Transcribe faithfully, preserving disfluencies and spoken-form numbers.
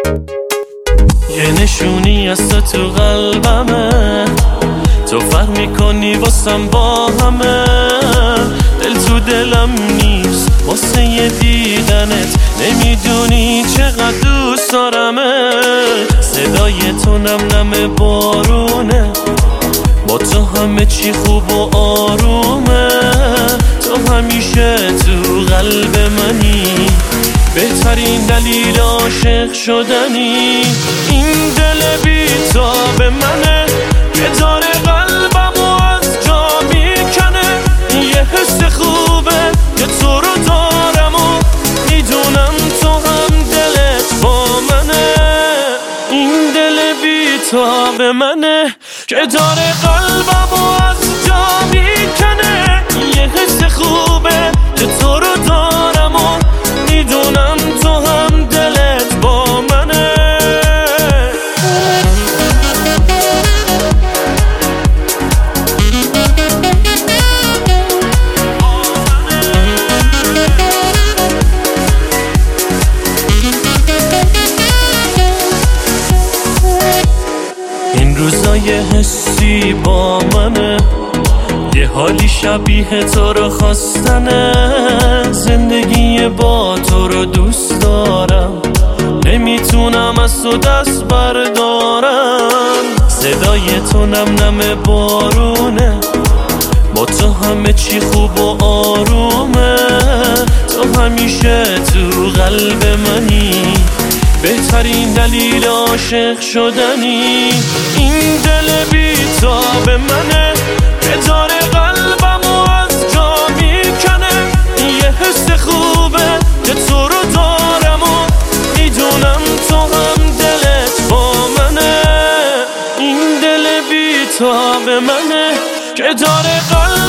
یه نشونی از تو تو قلبمه، تو فرق میکنی واسم با همه. دل تو دلم نیست واسه یه دیدنت، نمیدونی چقدر دوست دارمه. صدای تو نم نم بارونه، با تو همه چی خوب و آرومه. تو همیشه تو قلب منی، بهترین دلیل عاشق شدنی. این دل بی تاب منه که داره قلبمو از جا میکنه. یه حس خوبه که تو رو دارم و میدونم تو هم دلت با منه. این دل بی تاب منه که داره قلبمو از جا میکنه. یه حس خوبه که تو رو دارم و میدونم تو هم دلت با منه. این روزای حسی با منه، یه حالی شبیه تو رو خواستنه. زندگی با تو رو دوست دارم، نمیتونم از تو دست بردارم. صدای تو نم نم بارونه، با تو همه چی خوب و آرومه. تو همیشه تو قلب منی، بهترین دلیل عاشق شدنی. این دل بی تاب منه که داره قلبمو از جا میکنه. یه حس خوبه که تو رو دارم و میدونم تو هم دلت با منه. این دل بی تاب منه که داره قلبمو